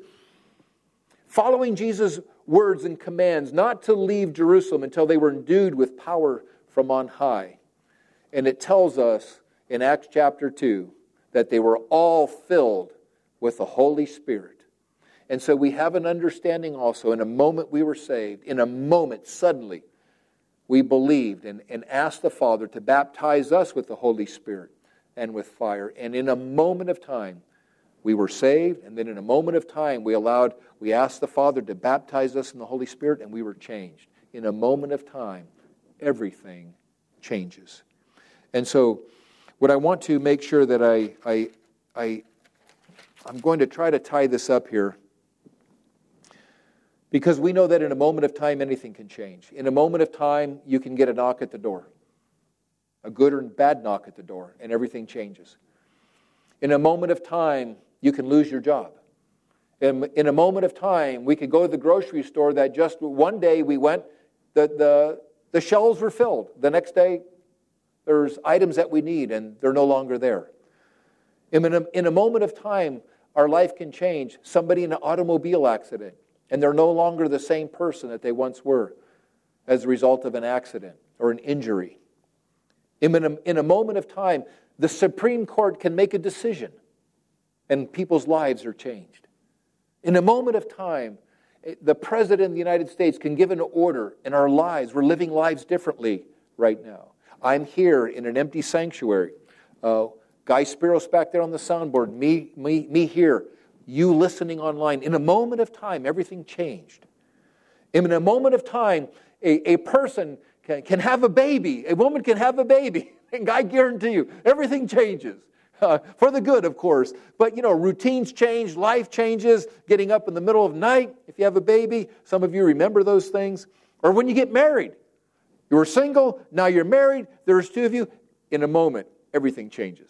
words and commands not to leave Jerusalem until they were endued with power from on high. And it tells us in Acts chapter 2 that they were all filled with the Holy Spirit. And so we have an understanding also. In a moment we were saved. In a moment, suddenly, we believed and asked the Father to baptize us with the Holy Spirit and with fire. And in a moment of time, we were saved. And then in a moment of time, we asked the Father to baptize us in the Holy Spirit, and we were changed. In a moment of time, everything changes. And so what I want to make sure that I'm going to try to tie this up here, because we know that in a moment of time, anything can change. In a moment of time, you can get a knock at the door. A good or bad knock at the door, and everything changes. In a moment of time, you can lose your job. In a moment of time, we could go to the grocery store that just one day we went, the shelves were filled. The next day, there's items that we need, and they're no longer there. In a moment of time, our life can change. Somebody in an automobile accident, and they're no longer the same person that they once were as a result of an accident or an injury. In a moment of time, the Supreme Court can make a decision, and people's lives are changed. In a moment of time, the President of the United States can give an order, and our lives, we're living lives differently right now. I'm here in an empty sanctuary. Guy Spiros back there on the soundboard, me here. You listening online. In a moment of time, everything changed. In a moment of time, a person can have a baby. A woman can have a baby. And I guarantee you, everything changes. For the good, of course. But, routines change, life changes, getting up in the middle of the night if you have a baby. Some of you remember those things. Or when you get married. You were single, now you're married, there's two of you. In a moment, everything changes.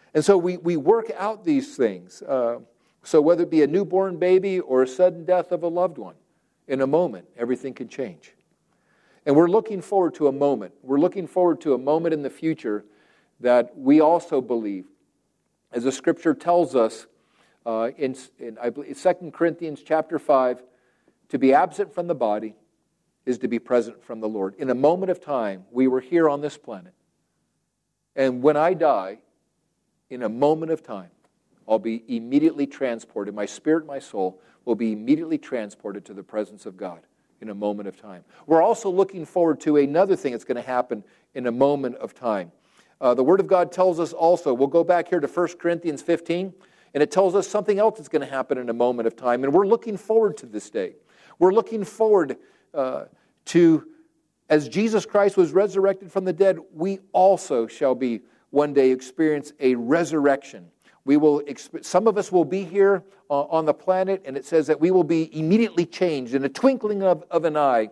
And so we work out these things. So whether it be a newborn baby or a sudden death of a loved one, in a moment, everything can change. And we're looking forward to a moment. We're looking forward to a moment in the future that we also believe, as the Scripture tells us in I believe 2 Corinthians chapter 5, to be absent from the body is to be present from the Lord. In a moment of time, we were here on this planet. And when I die, in a moment of time, I'll be immediately transported. My spirit, my soul will be immediately transported to the presence of God in a moment of time. We're also looking forward to another thing that's going to happen in a moment of time. The Word of God tells us also, we'll go back here to 1 Corinthians 15, and it tells us something else that's going to happen in a moment of time. And we're looking forward to this day. We're looking forward to, as Jesus Christ was resurrected from the dead, we also shall be one day experience a resurrection. Some of us will be here on the planet, and it says that we will be immediately changed in a twinkling of an eye,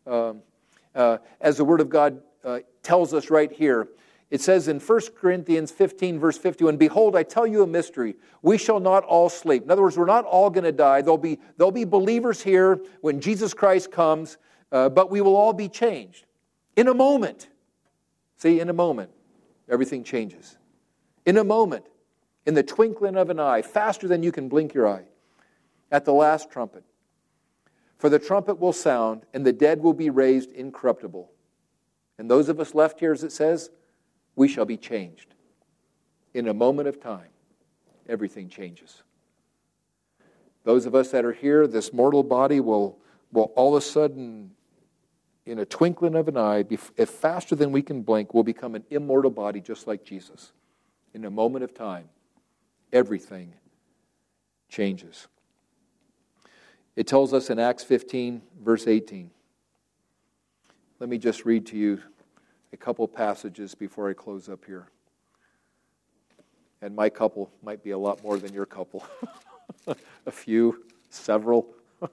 as the Word of God tells us right here. It says in 1 Corinthians 15, verse 51, "Behold, I tell you a mystery. We shall not all sleep." In other words, we're not all going to die. There'll be believers here when Jesus Christ comes, but we will all be changed in a moment. See, in a moment, everything changes. In a moment, in the twinkling of an eye, faster than you can blink your eye, at the last trumpet. For the trumpet will sound, and the dead will be raised incorruptible. And those of us left here, as it says, we shall be changed. In a moment of time, everything changes. Those of us that are here, this mortal body will all of a sudden, in a twinkling of an eye, if faster than we can blink, will become an immortal body just like Jesus. In a moment of time, everything changes. It tells us in Acts 15, verse 18. Let me just read to you a couple passages before I close up here. And my couple might be a lot more than your couple. A few, several.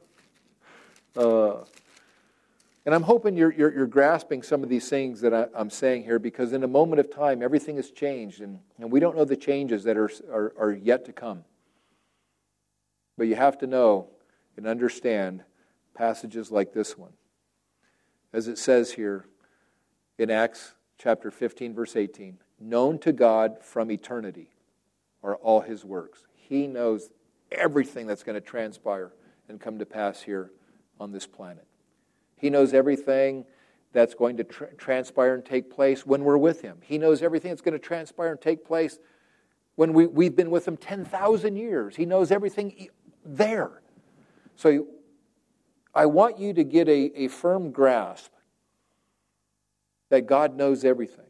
And I'm hoping you're grasping some of these things that I'm saying here, because in a moment of time, everything has changed, and we don't know the changes that are yet to come. But you have to know and understand passages like this one. As it says here in Acts chapter 15, verse 18, "Known to God from eternity are all His works." He knows everything that's going to transpire and come to pass here on this planet. He knows everything that's going to transpire and take place when we're with Him. He knows everything that's going to transpire and take place when we've been with Him 10,000 years. He knows everything there. So I want you to get a firm grasp that God knows everything.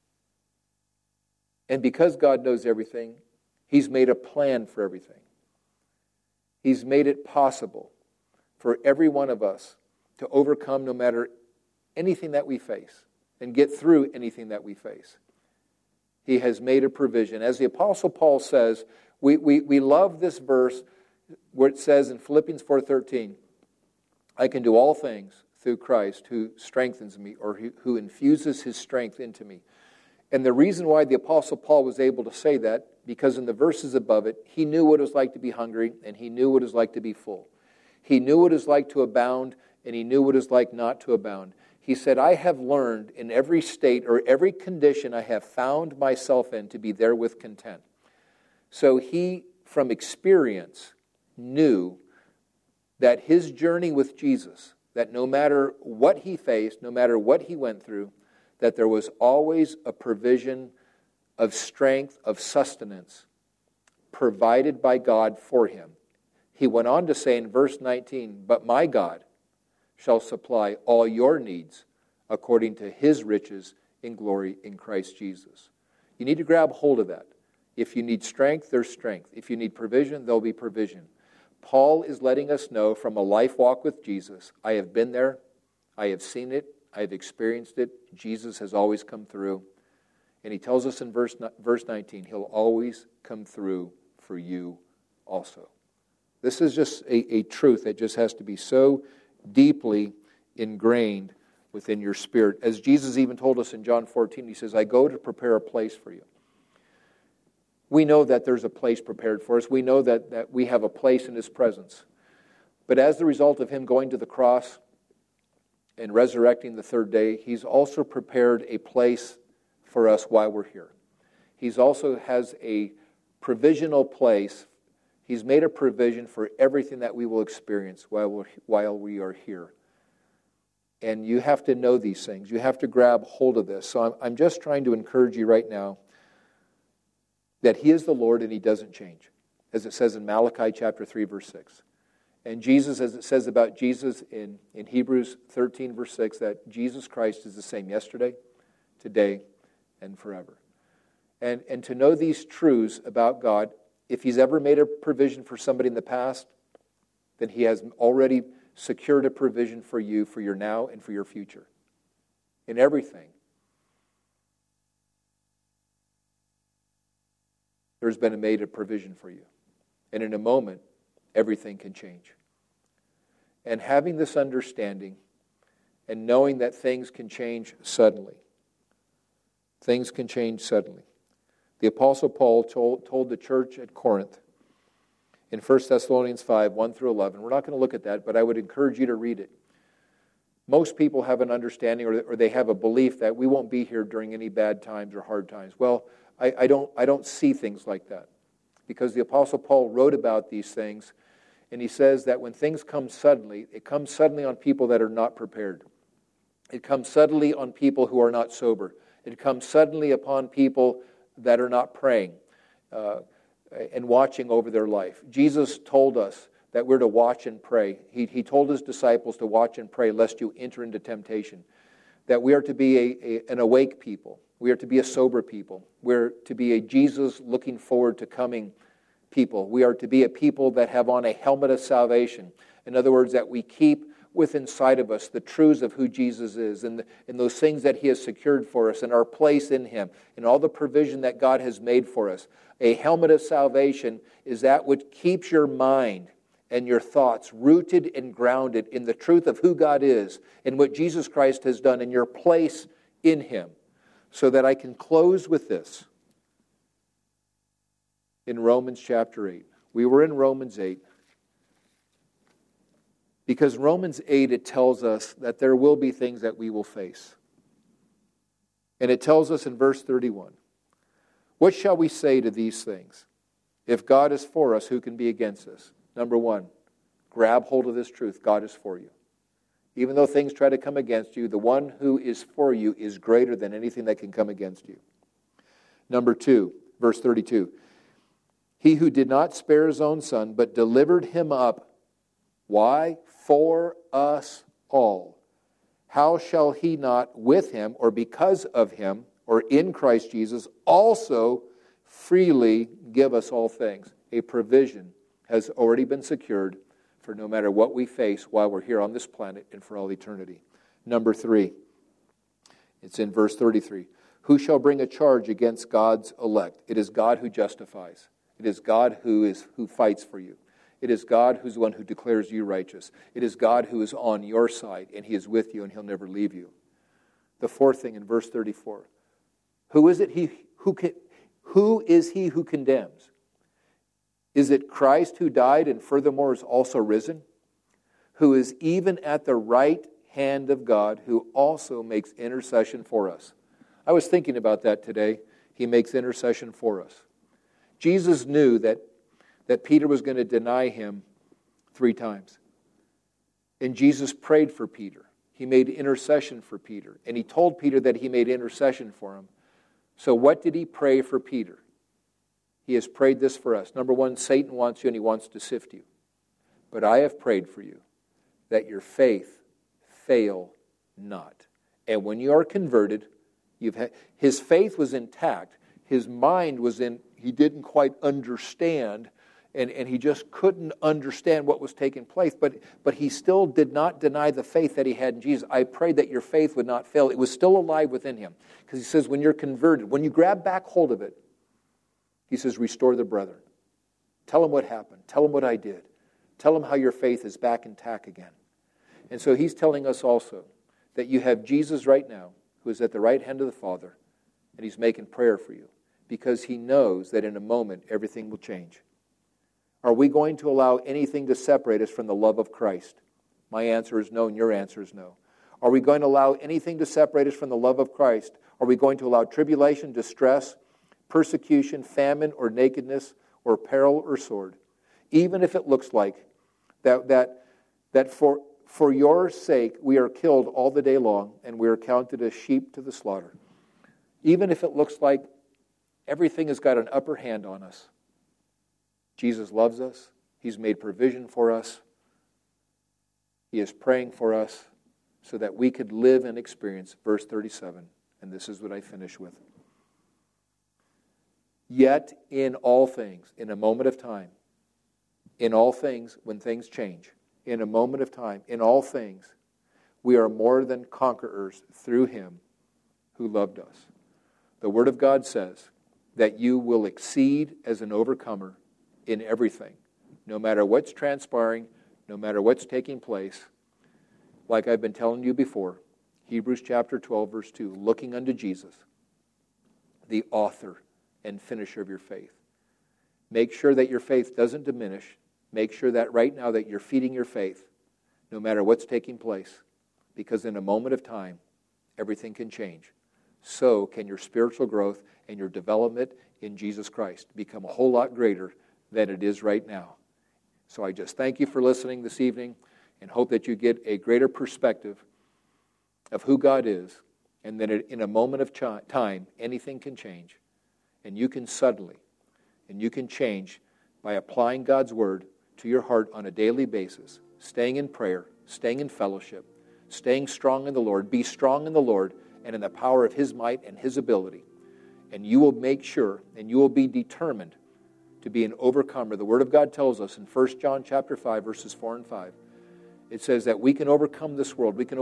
And because God knows everything, He's made a plan for everything. He's made it possible for every one of us to overcome no matter anything that we face and get through anything that we face. He has made a provision. As the Apostle Paul says, we love this verse where it says in Philippians 4:13, "I can do all things through Christ who strengthens me," or who infuses His strength into me. And the reason why the Apostle Paul was able to say that, because in the verses above it, he knew what it was like to be hungry, and he knew what it was like to be full. He knew what it was like to abound, and he knew what it was like not to abound. He said, "I have learned in every state or every condition I have found myself in to be therewith content." So he, from experience, knew that his journey with Jesus, that no matter what he faced, no matter what he went through, that there was always a provision of strength, of sustenance, provided by God for him. He went on to say in verse 19, "But my God shall supply all your needs according to His riches in glory in Christ Jesus." You need to grab hold of that. If you need strength, there's strength. If you need provision, there'll be provision. Paul is letting us know from a life walk with Jesus, I have been there, I have seen it, I have experienced it. Jesus has always come through. And he tells us in verse 19, He'll always come through for you also. This is just a truth that just has to be so deeply ingrained within your spirit. As Jesus even told us in John 14, He says, "I go to prepare a place for you." We know that there's a place prepared for us. We know that we have a place in His presence. But as the result of Him going to the cross and resurrecting the third day, He's also prepared a place for us while we're here. He's also has a provisional place. He's made a provision for everything that we will experience while we are here. And you have to know these things. You have to grab hold of this. So I'm just trying to encourage you right now that He is the Lord and He doesn't change, as it says in Malachi chapter 3, verse 6. And Jesus, as it says about Jesus in Hebrews 13, verse 6, that Jesus Christ is the same yesterday, today, and forever. And to know these truths about God, if He's ever made a provision for somebody in the past, then He has already secured a provision for you, for your now and for your future. In everything. There's been made a provision for you. And in a moment, everything can change. And having this understanding and knowing that things can change suddenly. Things can change suddenly. The Apostle Paul told the church at Corinth in 1 Thessalonians 5, 1 through 11. We're not going to look at that, but I would encourage you to read it. Most people have an understanding or they have a belief that we won't be here during any bad times or hard times. Well, I don't see things like that. Because the Apostle Paul wrote about these things, and he says that when things come suddenly, it comes suddenly on people that are not prepared. It comes suddenly on people who are not sober. It comes suddenly upon people that are not praying and watching over their life. Jesus told us that we're to watch and pray. He told His disciples to watch and pray lest you enter into temptation. That we are to be an awake people. We are to be a sober people. We're to be a Jesus looking forward to coming people. We are to be a people that have on a helmet of salvation. In other words, that we keep within sight of us the truths of who Jesus is and those things that He has secured for us and our place in Him and all the provision that God has made for us. A helmet of salvation is that which keeps your mind and your thoughts rooted and grounded in the truth of who God is and what Jesus Christ has done and your place in Him. So that I can close with this. In Romans chapter 8. We were in Romans 8. Because Romans 8, it tells us that there will be things that we will face. And it tells us in verse 31, what shall we say to these things? If God is for us, who can be against us? Number one, grab hold of this truth. God is for you. Even though things try to come against you, the one who is for you is greater than anything that can come against you. Number two, verse 32. He who did not spare His own Son, but delivered Him up. Why? For us all. How shall He not with Him, or because of Him, or in Christ Jesus, also freely give us all things? A provision has already been secured for no matter what we face while we're here on this planet and for all eternity. Number three, it's in verse 33. Who shall bring a charge against God's elect? It is God who justifies. It is God who fights for you. It is God who's the one who declares you righteous. It is God who is on your side, and He is with you, and He'll never leave you. The fourth thing in verse 34. Who is he who condemns? Is it Christ who died and furthermore is also risen? Who is even at the right hand of God, who also makes intercession for us? I was thinking about that today. He makes intercession for us. Jesus knew that Peter was going to deny Him 3 times. And Jesus prayed for Peter. He made intercession for Peter. And He told Peter that He made intercession for him. So what did He pray for Peter? He has prayed this for us. Number one, Satan wants you and he wants to sift you. But I have prayed for you that your faith fail not. And when you are converted, his faith was intact. His mind was he didn't quite understand, and he just couldn't understand what was taking place. But he still did not deny the faith that he had in Jesus. I prayed that your faith would not fail. It was still alive within him. Because he says when you're converted, when you grab back hold of it, he says, restore the brethren. Tell them what happened. Tell them what I did. Tell them how your faith is back intact again. And so he's telling us also that you have Jesus right now, who is at the right hand of the Father, and He's making prayer for you. because he knows that in a moment everything will change. Are we going to allow anything to separate us from the love of Christ? My answer is no, and your answer is no. Are we going to allow anything to separate us from the love of Christ? Are we going to allow tribulation, distress, persecution, famine, or nakedness, or peril, or sword? Even if it looks like that for your sake we are killed all the day long and we are counted as sheep to the slaughter. Even if it looks like everything has got an upper hand on us, Jesus loves us. He's made provision for us. He is praying for us so that we could live and experience. Verse 37, and this is what I finish with. Yet in all things, in a moment of time, in all things, when things change, in a moment of time, in all things, we are more than conquerors through him who loved us. The Word of God says that you will exceed as an overcomer in everything, no matter what's transpiring, no matter what's taking place. Like I've been telling you before, Hebrews chapter 12, verse 2, looking unto Jesus, the author and finisher of your faith. Make sure that your faith doesn't diminish. Make sure that right now that you're feeding your faith, no matter what's taking place, because in a moment of time, everything can change. So can your spiritual growth and your development in Jesus Christ become a whole lot greater than it is right now. So I just thank you for listening this evening and hope that you get a greater perspective of who God is, and that in a moment of time, anything can change. And you can suddenly, and you can change by applying God's Word to your heart on a daily basis, staying in prayer, staying in fellowship, staying strong in the Lord. Be strong in the Lord and in the power of His might and His ability. And you will make sure, and you will be determined to be an overcomer. The Word of God tells us in 1 John chapter 5, verses 4 and 5, it says that we can overcome this world. We can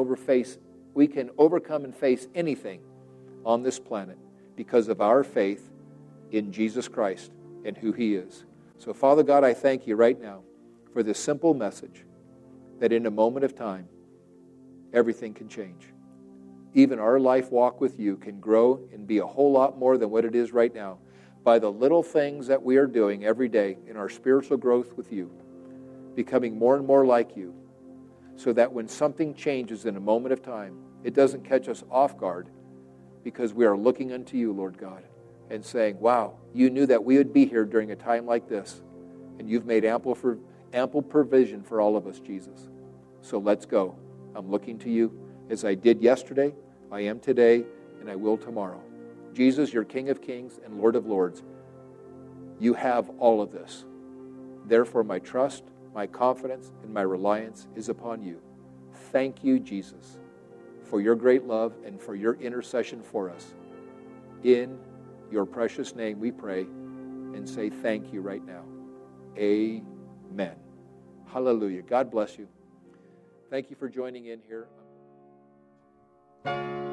overcome and face anything on this planet because of our faith in Jesus Christ and who He is. So, Father God, I thank you right now for this simple message that in a moment of time, everything can change. Even our life walk with you can grow and be a whole lot more than what it is right now by the little things that we are doing every day in our spiritual growth with you, becoming more and more like you, so that when something changes in a moment of time, it doesn't catch us off guard, because we are looking unto you, Lord God, and saying, wow, you knew that we would be here during a time like this, and you've made ample provision for all of us, Jesus. So let's go. I'm looking to you as I did yesterday, I am today, and I will tomorrow. Jesus, you're King of Kings and Lord of Lords. You have all of this. Therefore, my trust, my confidence, and my reliance is upon you. Thank you, Jesus, for your great love and for your intercession for us. In your precious name we pray and say thank you right now. Amen. Hallelujah. God bless you. Thank you for joining in here.